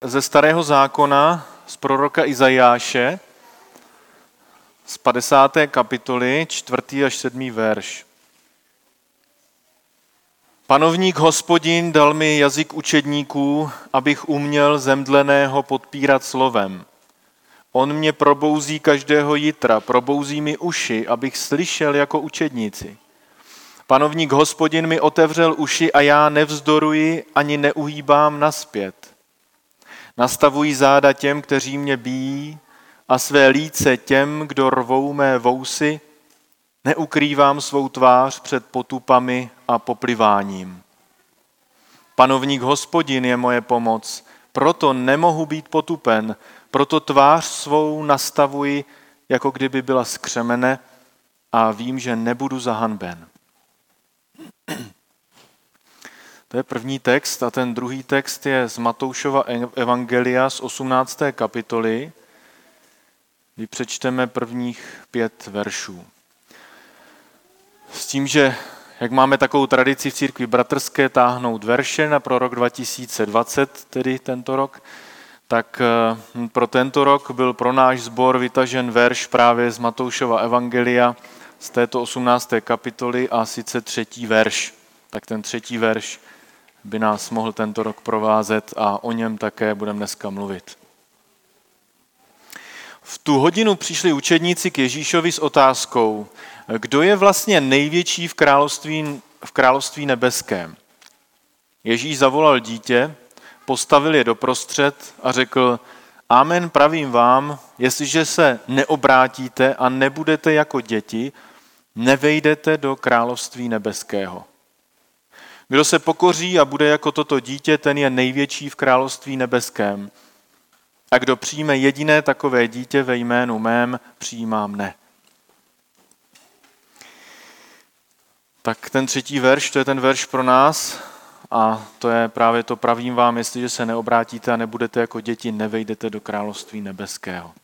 ze Starého zákona, z proroka Izajáše, z 50. kapitoly, 4. až 7. verš. Panovník Hospodin dal mi jazyk učedníků, abych uměl zemdleného podpírat slovem. On mě probouzí každého jitra, probouzí mi uši, abych slyšel jako učedníci. Panovník Hospodin mi otevřel uši a já nevzdoruji ani neuhýbám nazpět. Nastavuji záda těm, kteří mě bijí, a své líce těm, kdo rvou mé vousy, neukrývám svou tvář před potupami a popliváním. Panovník Hospodin je moje pomoc, proto nemohu být potupen, proto tvář svou nastavuji, jako kdyby byla z křemene, a vím, že nebudu zahanben. To je první text a ten druhý text je z Matoušova evangelia z 18. kapitoly, kdy přečteme prvních 5 veršů. S tím, že jak máme takovou tradici v církvi bratrské táhnout verše na pro rok 2020, tedy tento rok, tak pro tento rok byl pro náš sbor vytažen verš právě z Matoušova evangelia z této 18. kapitoly a sice 3. verš. Tak ten 3. verš by nás mohl tento rok provázet a o něm také budeme dneska mluvit. V tu hodinu přišli učedníci k Ježíšovi s otázkou, kdo je vlastně největší v království nebeském. Ježíš zavolal dítě, postavil je doprostřed a řekl, amen pravím vám, jestliže se neobrátíte a nebudete jako děti, nevejdete do království nebeského. Kdo se pokoří a bude jako toto dítě, ten je největší v království nebeském. A kdo přijme jediné takové dítě ve jménu mém, přijímá mne. Tak ten 3. verš, to je ten verš pro nás a to je právě to pravím vám, jestliže se neobrátíte a nebudete jako děti, nevejdete do království nebeského.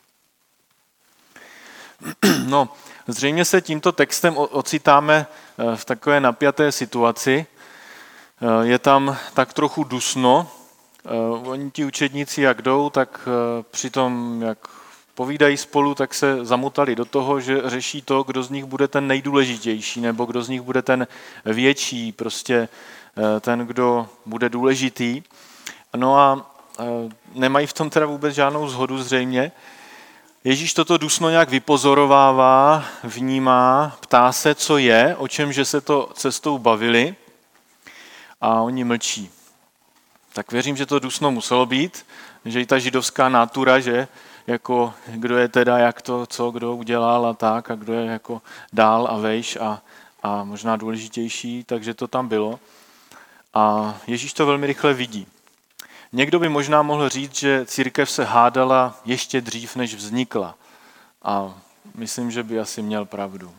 No, zřejmě se tímto textem ocitáme v takové napjaté situaci. Je tam tak trochu dusno. Oni ti učedníci jak jdou, tak přitom jak povídají spolu, tak se zamotali do toho, že řeší to, kdo z nich bude ten nejdůležitější, nebo kdo z nich bude ten větší, prostě ten, kdo bude důležitý. No a nemají v tom teda vůbec žádnou shodu zřejmě. Ježíš toto dusno nějak vypozorovává, vnímá, ptá se, co je, o čem že se to cestou bavili a oni mlčí. Tak věřím, že to dusno muselo být, že i ta židovská natura, že jako kdo je teda, jak to, co kdo udělal a tak, a kdo je jako dál a vejš a možná důležitější, takže to tam bylo. A Ježíš to velmi rychle vidí. Někdo by možná mohl říct, že církev se hádala ještě dřív, než vznikla. A myslím, že by asi měl pravdu.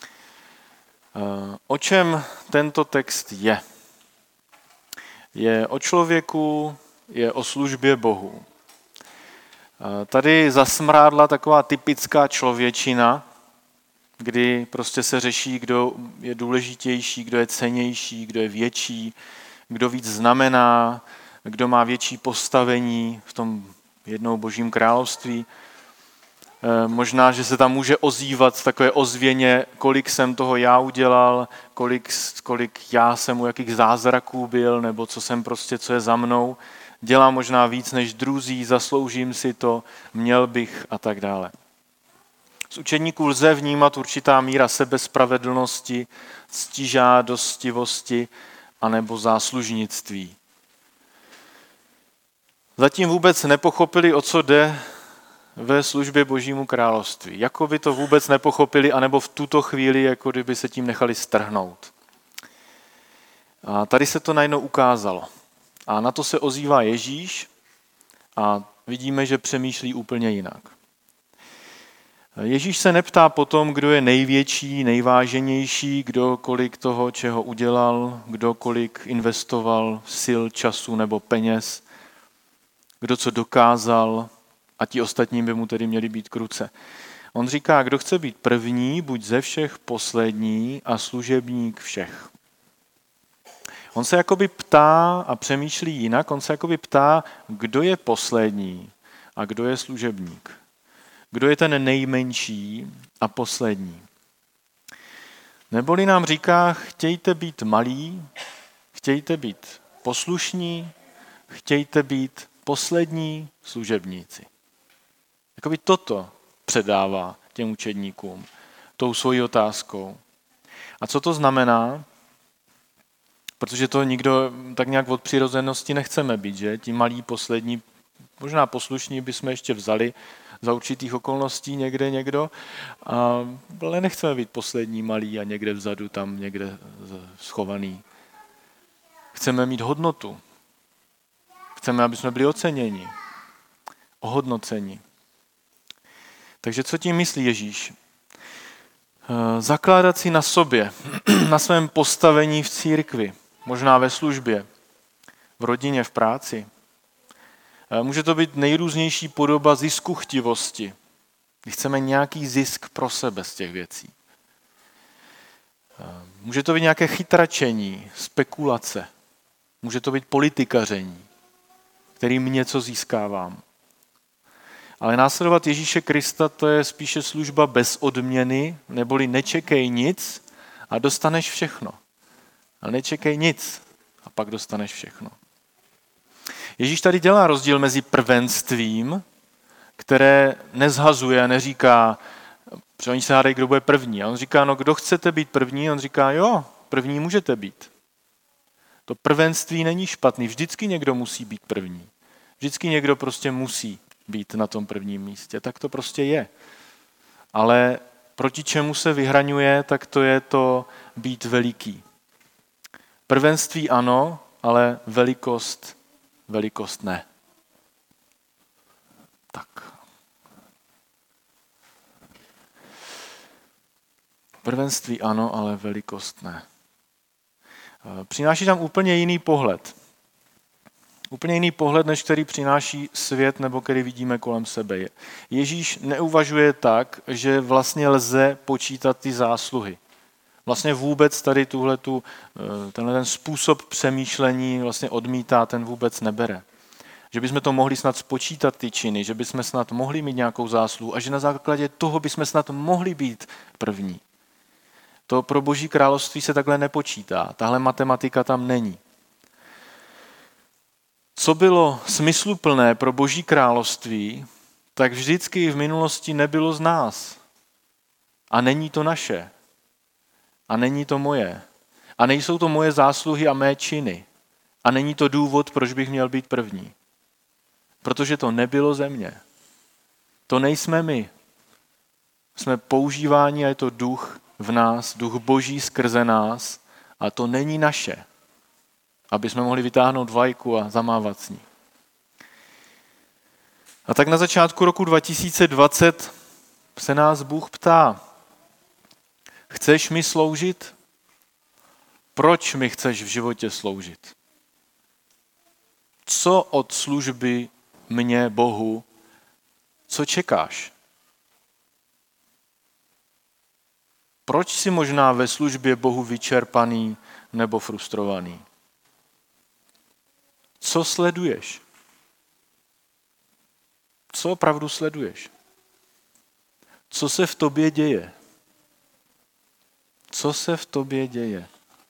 O čem tento text je? Je o člověku, je o službě Bohu. Tady zasmrádla taková typická člověčina, kdy prostě se řeší, kdo je důležitější, kdo je cennější, kdo je větší, kdo víc znamená, kdo má větší postavení v tom jednou božím království. Možná, že se tam může ozývat takové ozvěně, kolik jsem toho já udělal, kolik já jsem u jakých zázraků byl, nebo co je za mnou. Dělám možná víc než druzí, zasloužím si to, měl bych a tak dále. Z učedníků lze vnímat určitá míra sebespravedlnosti, ctižádostivosti anebo záslužnictví. Zatím vůbec nepochopili, o co jde ve službě Božímu království. Jako by to vůbec nepochopili, anebo v tuto chvíli, jako kdyby se tím nechali strhnout. A tady se to najednou ukázalo. A na to se ozývá Ježíš a vidíme, že přemýšlí úplně jinak. Ježíš se neptá potom, kdo je největší, nejváženější, kdo kolik toho, čeho udělal, kdo kolik investoval sil, času nebo peněz, kdo co dokázal a ti ostatní by mu tedy měli být k ruce. On říká, kdo chce být první, buď ze všech poslední a služebník všech. On se jakoby ptá a přemýšlí jinak, on se jakoby ptá, kdo je poslední a kdo je služebník. Kdo je ten nejmenší a poslední. Neboli nám říká, chtějte být malí, chtějte být poslušní, chtějte být poslední služebníci. Jakoby toto předává těm učedníkům tou svojí otázkou. A co to znamená? Protože to nikdo tak nějak od přirozenosti nechceme být, že? Ti malí poslední, možná poslušní bychom ještě vzali za určitých okolností někde někdo, ale nechceme být poslední malí a někde vzadu, tam někde schovaný. Chceme mít hodnotu. Chceme, aby jsme byli oceněni, ohodnoceni. Takže co tím myslí Ježíš? Zakládat si na sobě, na svém postavení v církvi, možná ve službě, v rodině, v práci. Může to být nejrůznější podoba ziskuchtivosti, kdy chceme nějaký zisk pro sebe z těch věcí. Může to být nějaké chytračení, spekulace. Může to být politikaření, kterým něco získávám. Ale následovat Ježíše Krista, to je spíše služba bez odměny, neboli nečekej nic a dostaneš všechno. Ale nečekej nic a pak dostaneš všechno. Ježíš tady dělá rozdíl mezi prvenstvím, které nezhazuje a neříká, že oni se hádají, kdo bude první. A on říká, no kdo chcete být první? On říká, jo, první můžete být. To prvenství není špatný, vždycky někdo musí být první. Vždycky někdo prostě musí být na tom prvním místě. Tak to prostě je. Ale proti čemu se vyhraňuje, tak to je to být veliký. Prvenství ano, ale velikost ne. Tak. Prvenství ano, ale velikost ne. Přináší tam úplně jiný pohled. Úplně jiný pohled, než který přináší svět nebo který vidíme kolem sebe. Ježíš neuvažuje tak, že vlastně lze počítat ty zásluhy. Vlastně vůbec tady tenhle ten způsob přemýšlení vlastně odmítá, ten vůbec nebere. Že bychom to mohli snad spočítat ty činy, že bychom snad mohli mít nějakou zásluhu a že na základě toho bychom snad mohli být první. To pro Boží království se takhle nepočítá. Tahle matematika tam není. Co bylo smysluplné pro Boží království, tak vždycky v minulosti nebylo z nás. A není to naše. A není to moje. A nejsou to moje zásluhy a mé činy. A není to důvod, proč bych měl být první. Protože to nebylo ze mě. To nejsme my. Jsme používáni a je to duch v nás, duch Boží skrze nás a to není naše. Aby jsme mohli vytáhnout vlajku a zamávat s ní. A tak na začátku roku 2020 se nás Bůh ptá, chceš mi sloužit? Proč mi chceš v životě sloužit? Co od služby mě, Bohu, co čekáš? Proč jsi možná ve službě Bohu vyčerpaný nebo frustrovaný? Co sleduješ? Co opravdu sleduješ? Co se v tobě děje? Co se v tobě děje?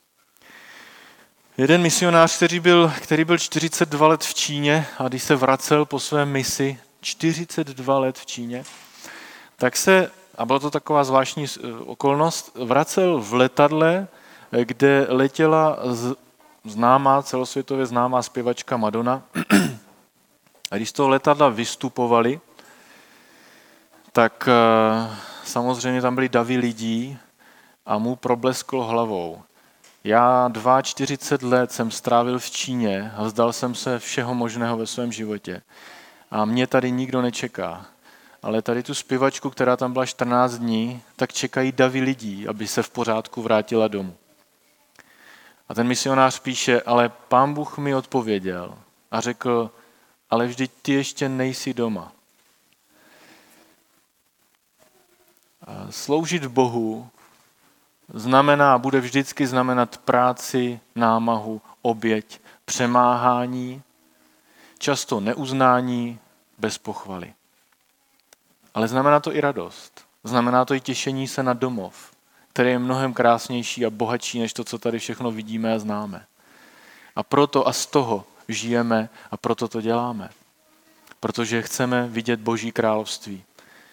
Jeden misionář, který byl 42 let v Číně a když se vracel po své misi, 42 let v Číně, tak se, a byla to taková zvláštní okolnost, vracel v letadle, kde letěla celosvětově známá zpěvačka Madonna. A když z toho letadla vystupovali, tak samozřejmě tam byly davy lidí a mu problesklo hlavou. Já 42 let jsem strávil v Číně a vzdal jsem se všeho možného ve svém životě. A mě tady nikdo nečeká. Ale tady tu zpěvačku, která tam byla 14 dní, tak čekají davy lidí, aby se v pořádku vrátila domů. A ten misionář píše, ale Pán Bůh mi odpověděl a řekl, ale vždyť ty ještě nejsi doma. A sloužit Bohu znamená, bude vždycky znamenat práci, námahu, oběť, přemáhání, často neuznání, bez pochvaly. Ale znamená to i radost. Znamená to i těšení se na domov, který je mnohem krásnější a bohatší, než to, co tady všechno vidíme a známe. A proto a z toho žijeme a proto to děláme. Protože chceme vidět Boží království.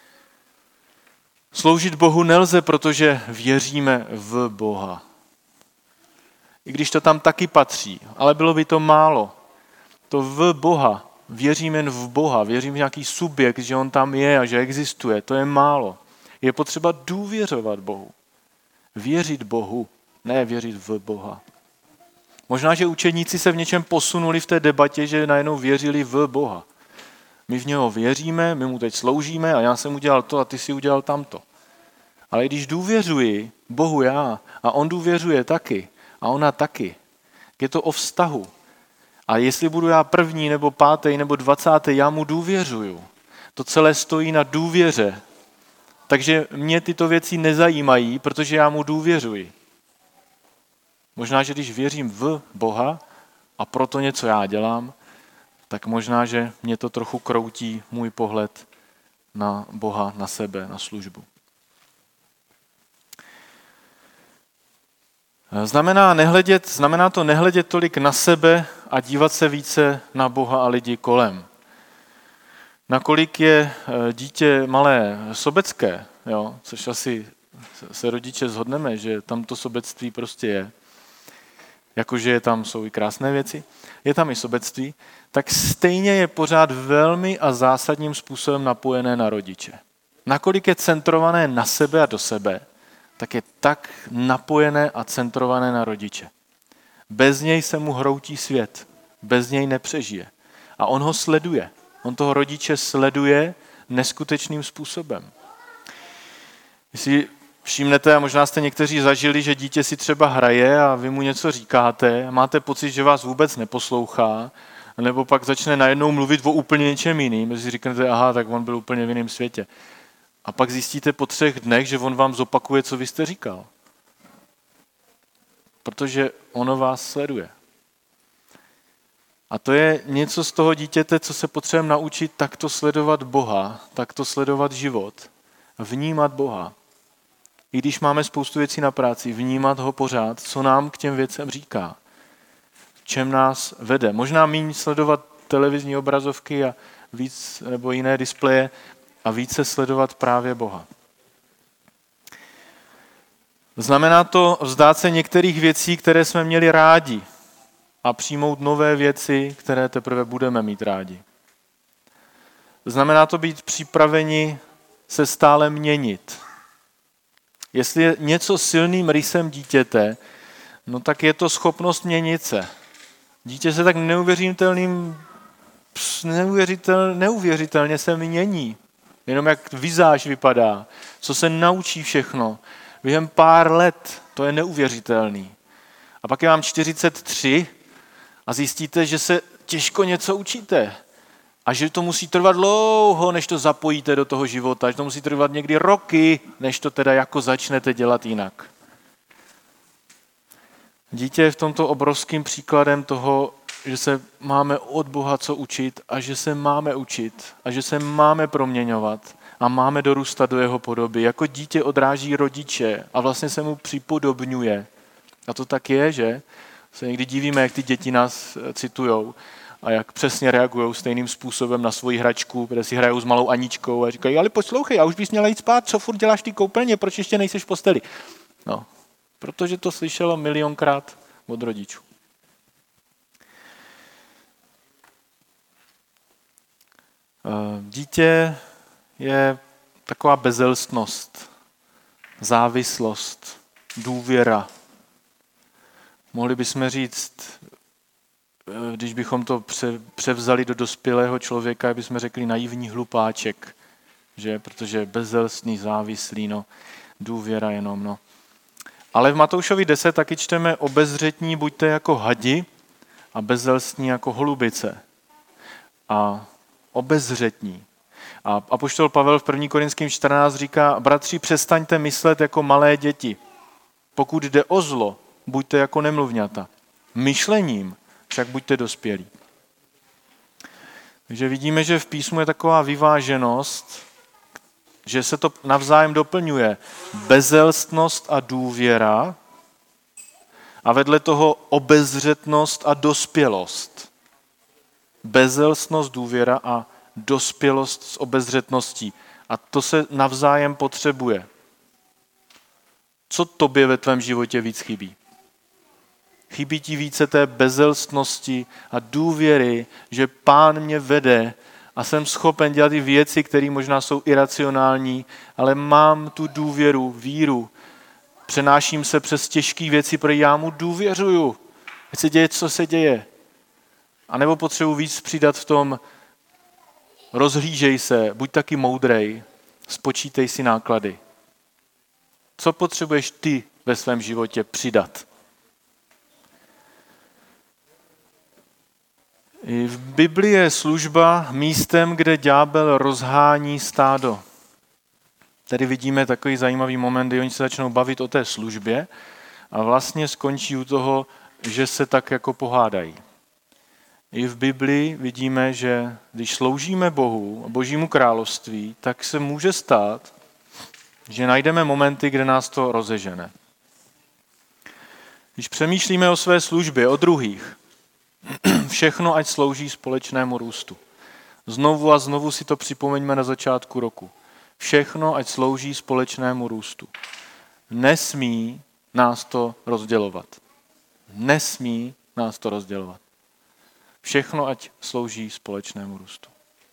Sloužit Bohu nelze, protože věříme v Boha. I když to tam taky patří, ale bylo by to málo. To v Boha, věřím jen v Boha, věřím v nějaký subjekt, že on tam je a že existuje, to je málo. Je potřeba důvěřovat Bohu. Věřit Bohu, ne věřit v Boha. Možná, že učedníci se v něčem posunuli v té debatě, že najednou věřili v Boha. My v něho věříme, my mu teď sloužíme a já jsem udělal to a ty si udělal tamto. Ale když důvěřuji Bohu já a on důvěřuje taky a ona taky, je to o vztahu. A jestli budu já první nebo pátý nebo 20, já mu důvěřuju. To celé stojí na důvěře. Takže mě tyto věci nezajímají, protože já mu důvěřuji. Možná, že když věřím v Boha a proto něco já dělám, tak možná, že mě to trochu kroutí můj pohled na Boha, na sebe, na službu. Znamená to nehledět tolik na sebe a dívat se více na Boha a lidi kolem. Nakolik je dítě malé sobecké, jo, což asi se rodiče shodneme, že tam to sobectví prostě je, jakože tam jsou i krásné věci, je tam i sobectví, tak stejně je pořád velmi a zásadním způsobem napojené na rodiče. Nakolik je centrované na sebe a do sebe, tak je tak napojené a centrované na rodiče. Bez něj se mu hroutí svět, bez něj nepřežije. A on ho sleduje. On toho rodiče sleduje neskutečným způsobem. Jestli všimnete, a možná jste někteří zažili, že dítě si třeba hraje a vy mu něco říkáte a máte pocit, že vás vůbec neposlouchá, nebo pak začne najednou mluvit o úplně něčem jiným, že si říkáte, aha, tak on byl úplně v jiném světě. A pak zjistíte po 3 dnech, že on vám zopakuje, co vy jste říkal. Protože ono vás sleduje. A to je něco z toho dítěte, co se potřebujeme naučit takto sledovat Boha, takto sledovat život, vnímat Boha. I když máme spoustu věcí na práci, vnímat ho pořád, co nám k těm věcem říká, čem nás vede. Možná méně sledovat televizní obrazovky a víc, nebo jiné displeje a více sledovat právě Boha. Znamená to vzdát se některých věcí, které jsme měli rádi, a přijmout nové věci, které teprve budeme mít rádi. Znamená to být připraveni se stále měnit. Jestli je něco silným rysem dítěte, no tak je to schopnost měnit se. Dítě se tak neuvěřitelně se mění. Jenom jak vizáž vypadá, co se naučí všechno. Během pár let, to je neuvěřitelný. A pak je vám 43 a zjistíte, že se těžko něco učíte. A že to musí trvat dlouho, než to zapojíte do toho života. Že to musí trvat někdy roky, než to teda jako začnete dělat jinak. Dítě je v tomto obrovským příkladem toho, že se máme od Boha co učit a že se máme učit a že se máme proměňovat a máme dorůstat do jeho podoby. Jako dítě odráží rodiče a vlastně se mu připodobňuje. A to tak je, že? Se někdy divíme, jak ty děti nás citujou a jak přesně reagují stejným způsobem na svoji hračku, kde si hrajou s malou Aničkou a říkají, ale poslouchej, a už bys měla jít spát, co furt děláš v té koupelně, proč ještě nejseš v posteli? No, protože to slyšelo milionkrát od rodičů. Dítě je taková bezelstnost, závislost, důvěra. Mohli bychom říct, když bychom to převzali do dospělého člověka, bychom řekli naivní hlupáček, že? Protože bezelstný, závislý, no, důvěra jenom, no. Ale v Matoušovi 10 taky čteme obezřetní buďte jako hadi a bezelstní jako holubice. A obezřetní. A apoštol Pavel v 1. Korinským 14 říká, bratři, přestaňte myslet jako malé děti. Pokud jde o zlo, buďte jako nemluvňata. Myšlením však buďte dospělí. Takže vidíme, že v písmu je taková vyváženost, že se to navzájem doplňuje. Bezelstnost a důvěra a vedle toho obezřetnost a dospělost. Bezelstnost, důvěra a dospělost s obezřetností. A to se navzájem potřebuje. Co tobě ve tvém životě víc chybí? Chybí ti více té bezelstnosti a důvěry, že Pán mě vede a jsem schopen dělat i věci, které možná jsou iracionální, ale mám tu důvěru, víru. Přenáším se přes těžké věci, protože já mu důvěřuju. Ať se děje, co se děje. A nebo potřebuji víc přidat v tom, rozhlížej se, buď taky moudrej, spočítej si náklady. Co potřebuješ ty ve svém životě přidat? I v Biblii je služba místem, kde ďábel rozhání stádo. Tady vidíme takový zajímavý moment, kdy oni se začnou bavit o té službě a vlastně skončí u toho, že se tak jako pohádají. I v Biblii vidíme, že když sloužíme Bohu a Božímu království, tak se může stát, že najdeme momenty, kde nás to rozežene. Když přemýšlíme o své službě, o druhých, všechno ať slouží společnému růstu. Znovu a znovu si to připomeňme na začátku roku. Všechno ať slouží společnému růstu. Nesmí nás to rozdělovat. Nesmí nás to rozdělovat. Všechno ať slouží společnému růstu.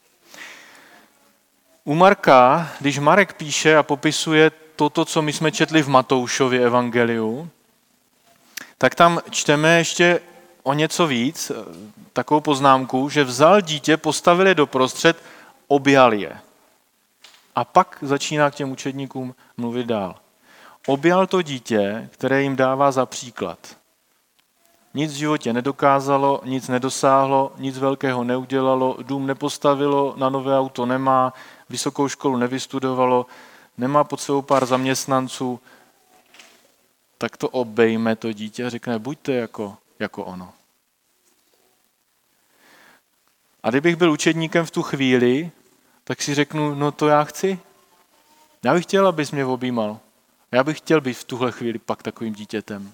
U Marka, když Marek píše a popisuje toto, co my jsme četli v Matoušově evangeliu, tak tam čteme ještě o něco víc, takovou poznámku, že vzal dítě, postavil je doprostřed, objal je. A pak začíná k těm učedníkům mluvit dál. Objal to dítě, které jim dává za příklad. Nic v životě nedokázalo, nic nedosáhlo, nic velkého neudělalo, dům nepostavilo, na nové auto nemá, vysokou školu nevystudovalo, nemá pod sebou pár zaměstnanců, tak to obejme to dítě a řekne, buďte jako ono. A kdybych byl učedníkem v tu chvíli, tak si řeknu, no to já chci. Já bych chtěl, abys mě objímal. Já bych chtěl být v tuhle chvíli pak takovým dítětem.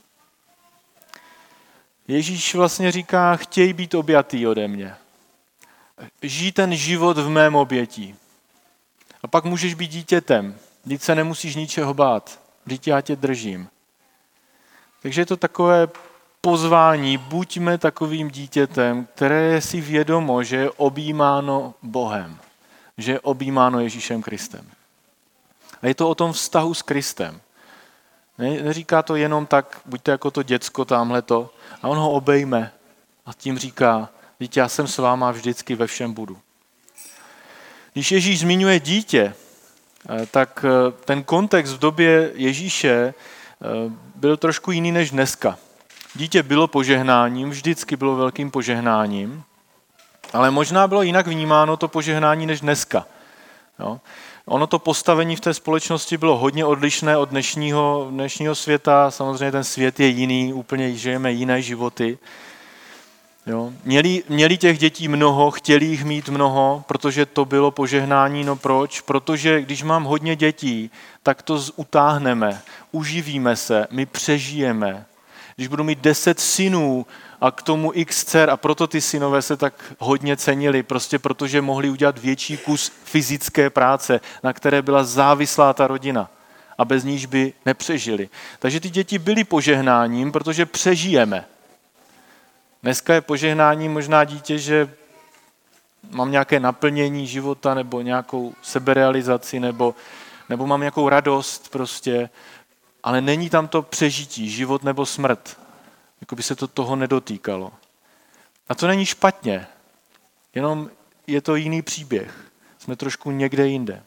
Ježíš vlastně říká, chtěj být objatý ode mě. Žij ten život v mém obětí. A pak můžeš být dítětem. Vždyť se nemusíš ničeho bát. Vždyť já tě držím. Takže je to takové pozvání, buďme takovým dítětem, které je si vědomo, že je objímáno Bohem. Že je objímáno Ježíšem Kristem. A je to o tom vztahu s Kristem. Neříká to jenom tak, buďte jako to děcko tamhleto, a on ho obejme a tím říká, dítě, já jsem s váma vždycky ve všem budu. Když Ježíš zmiňuje dítě, tak ten kontext v době Ježíše byl trošku jiný než dneska. Dítě bylo požehnáním, vždycky bylo velkým požehnáním, ale možná bylo jinak vnímáno to požehnání než dneska. Jo? Ono to postavení v té společnosti bylo hodně odlišné od dnešního světa. Samozřejmě ten svět je jiný, úplně žijeme jiné životy. Jo. Měli těch dětí mnoho, chtěli jich mít mnoho, protože to bylo požehnání. No proč? Protože když mám hodně dětí, tak to utáhneme, uživíme se, my přežijeme. Když budu mít 10 synů a k tomu x dcer, a proto ty synové se tak hodně cenili, prostě protože mohli udělat větší kus fyzické práce, na které byla závislá ta rodina a bez níž by nepřežili. Takže ty děti byly požehnáním, protože přežijeme. Dneska je požehnáním možná dítě, že mám nějaké naplnění života nebo nějakou seberealizaci nebo mám nějakou radost prostě, ale není tam to přežití, život nebo smrt. Jako by se to toho nedotýkalo. A to není špatně, jenom je to jiný příběh. Jsme trošku někde jinde.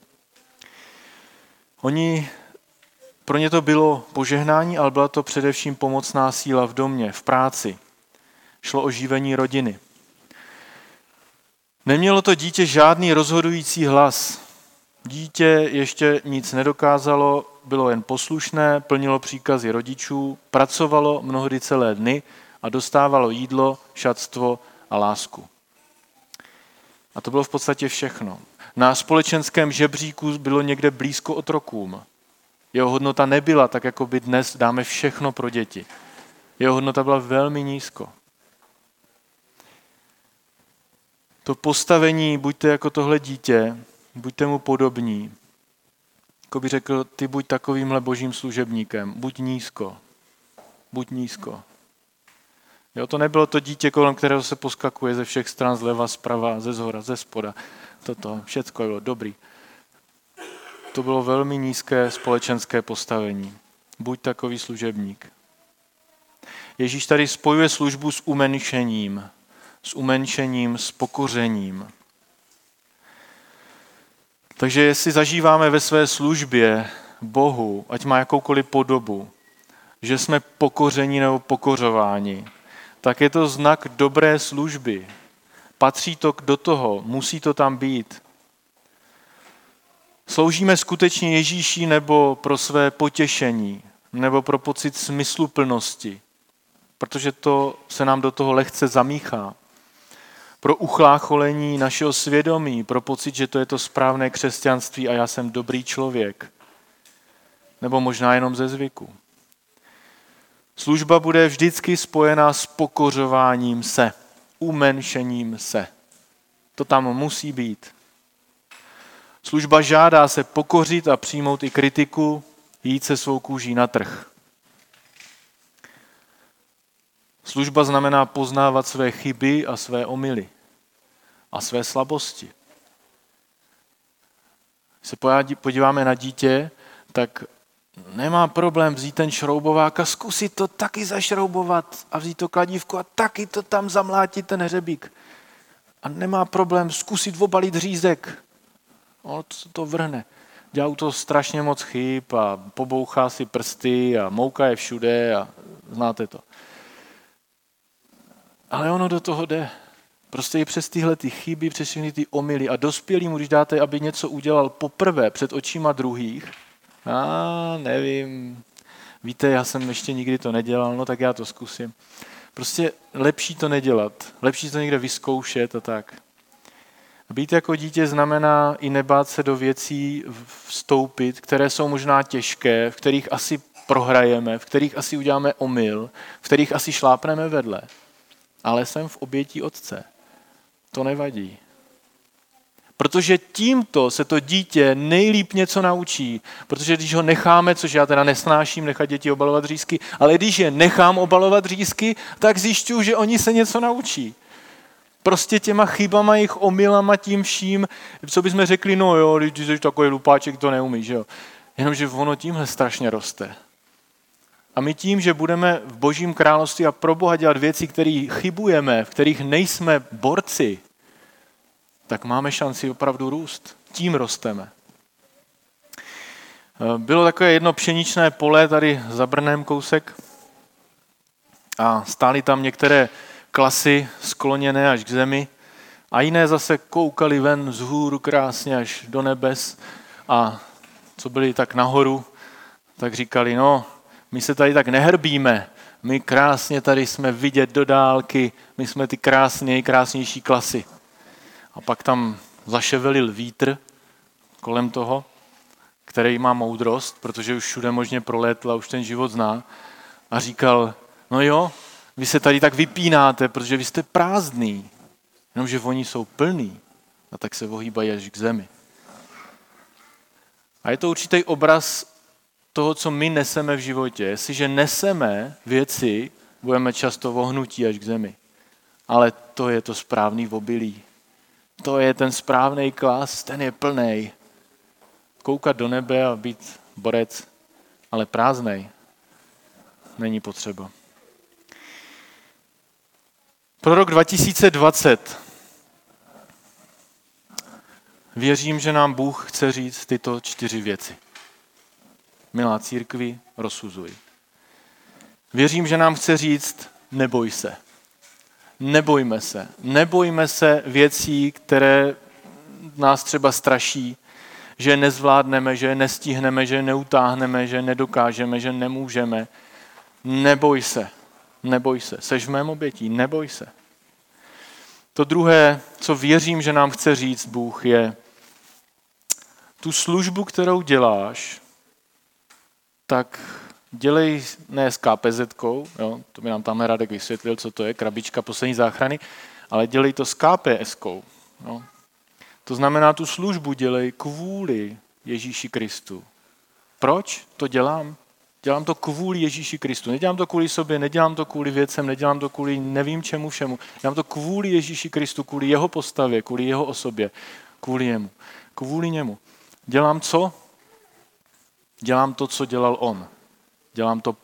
Pro ně to bylo požehnání, ale byla to především pomocná síla v domě, v práci. Šlo o živení rodiny. Nemělo to dítě žádný rozhodující hlas. Dítě ještě nic nedokázalo, bylo jen poslušné, plnilo příkazy rodičů, pracovalo mnohdy celé dny a dostávalo jídlo, šatstvo a lásku. A to bylo v podstatě všechno. Na společenském žebříku bylo někde blízko otrokům. Jeho hodnota nebyla tak, jako by dnes dáme všechno pro děti. Jeho hodnota byla velmi nízko. To postavení, buďte jako tohle dítě, buďte mu podobní. Jako by řekl, ty buď takovýmhle božím služebníkem, buď nízko. Buď nízko. Jo, to nebylo to dítě, kolem kterého se poskakuje ze všech stran, zleva, zprava, ze zhora, ze spoda. Toto, všecko bylo dobrý. To bylo velmi nízké společenské postavení. Buď takový služebník. Ježíš tady spojuje službu s umenšením, s pokořením. Takže jestli zažíváme ve své službě Bohu, ať má jakoukoliv podobu, že jsme pokoření nebo pokořováni, tak je to znak dobré služby. Patří to do toho, musí to tam být. Sloužíme skutečně Ježíši nebo pro své potěšení, nebo pro pocit smysluplnosti, protože to se nám do toho lehce zamíchá. Pro uchlácholení našeho svědomí, pro pocit, že to je to správné křesťanství a já jsem dobrý člověk. Nebo možná jenom ze zvyku. Služba bude vždycky spojená s pokořováním se, umenšením se. To tam musí být. Služba žádá se pokořit a přijmout i kritiku, jít se svou kůží na trh. Služba znamená poznávat své chyby a své omyly a své slabosti. Když se podíváme na dítě, tak nemá problém vzít ten šroubovák a zkusit to taky zašroubovat a vzít to kladívko a taky to tam zamlátit ten hřebík. A nemá problém zkusit obalit řízek. On to vrhne. Dělá to strašně moc chyb a pobouchá si prsty a mouka je všude a znáte to. Ale ono do toho jde. Prostě i přes tyhle ty chyby, přes všechny ty omyly a dospělýmu, když dáte, aby něco udělal poprvé před očima druhých, nevím, víte, já jsem ještě nikdy to nedělal, no tak já to zkusím. Prostě lepší to nedělat, lepší to někde vyzkoušet a tak. Být jako dítě znamená i nebát se do věcí vstoupit, které jsou možná těžké, v kterých asi prohrajeme, v kterých asi uděláme omyl, v kterých asi šlápneme vedle. Ale jsem v obětí Otce. To nevadí. Protože tímto se to dítě nejlíp něco naučí. Protože když ho necháme, což já teda nesnáším nechat děti obalovat řízky, ale když je nechám obalovat řízky, tak zjišťuju, že oni se něco naučí. Prostě těma chybama, jejich omylama, tím vším, co bychom řekli, no jo, když jsi takový lupáček, to neumíš, jo. Jenomže ono tímhle strašně roste. A my tím, že budeme v Božím království a pro Boha dělat věci, které chybujeme, v kterých nejsme borci, tak máme šanci opravdu růst. Tím rosteme. Bylo takové jedno pšeničné pole tady za Brnem kousek a stály tam některé klasy skloněné až k zemi a jiné zase koukaly ven z hůru krásně až do nebes a co byli tak nahoru, tak říkali, no, my se tady tak nehrbíme, my krásně tady jsme vidět do dálky, my jsme ty nejkrásnější klasy. A pak tam zaševelil vítr kolem toho, který má moudrost, protože už všude možně prolétl a už ten život zná. A říkal, no jo, vy se tady tak vypínáte, protože vy jste prázdný. Jenomže oni jsou plný a tak se ohýbají až k zemi. A je to určitý obraz toho, co my neseme v životě. Jestliže neseme věci, budeme často vohnutí až k zemi. Ale to je to správný obilí. To je ten správný klas, ten je plnej. Koukat do nebe a být borec, ale prázdnej není potřeba. Pro rok 2020 věřím, že nám Bůh chce říct tyto 4 věci. Milá církvi, rozsuzuj. Věřím, že nám chce říct, neboj se. Nebojme se. Nebojme se věcí, které nás třeba straší. že je nezvládneme, že je nestihneme, že je neutáhneme, že je nedokážeme, že nemůžeme. Neboj se. Seš v mém obětí, neboj se. To druhé, co věřím, že nám chce říct Bůh, je tu službu, kterou děláš, tak dělej ne s KPZ-kou, jo, to by nám tam Radek vysvětlil, co to je, krabička poslední záchrany, ale dělej to s KPS-kou. Jo. To znamená, tu službu dělej kvůli Ježíši Kristu. Proč to dělám? Dělám to kvůli Ježíši Kristu. Nedělám to kvůli sobě, nedělám to kvůli věcem, nedělám to kvůli nevím čemu všemu. Dělám to kvůli Ježíši Kristu, kvůli jeho postavě, kvůli jeho osobě, kvůli jemu. Kvůli němu. Dělám co? Dělám to, co dělal on. Dělám to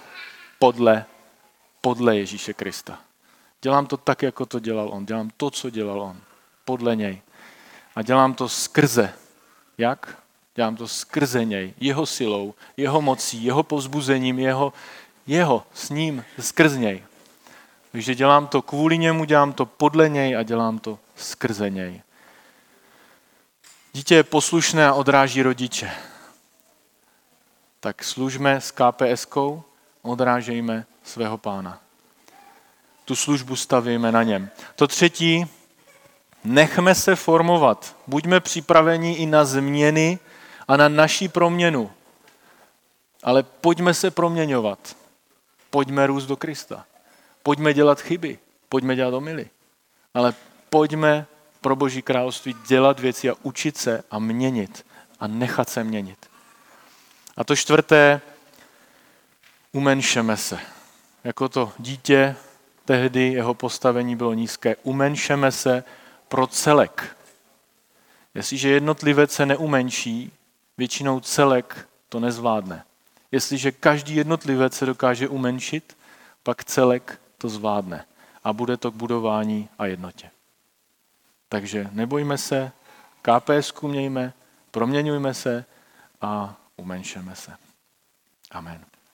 podle Ježíše Krista. Dělám to tak, jako to dělal on. Dělám to, co dělal on. Podle něj. A dělám to skrze. Jak? Dělám to skrze něj. Jeho silou, jeho mocí, jeho povzbuzením, jeho s ním, skrz něj. Takže dělám to kvůli němu, dělám to podle něj a dělám to skrze něj. Dítě je poslušné a odráží rodiče. Tak služme s KPS-kou, odrážejme svého Pána. Tu službu stavíme na něm. To třetí, nechme se formovat. Buďme připraveni i na změny a na naši proměnu. Ale pojďme se proměňovat. Pojďme růst do Krista. Pojďme dělat chyby. Pojďme dělat omyly. Ale pojďme pro Boží království dělat věci a učit se a měnit. A nechat se měnit. A to čtvrté, umenšeme se. Jako to dítě, tehdy jeho postavení bylo nízké. Umenšeme se pro celek. Jestliže jednotlivec se neumenší, většinou celek to nezvládne. Jestliže každý jednotlivec se dokáže umenšit, pak celek to zvládne. A bude to k budování a jednotě. Takže nebojme se, KPS-ku mějme, proměňujme se a umenšeme se. Amen.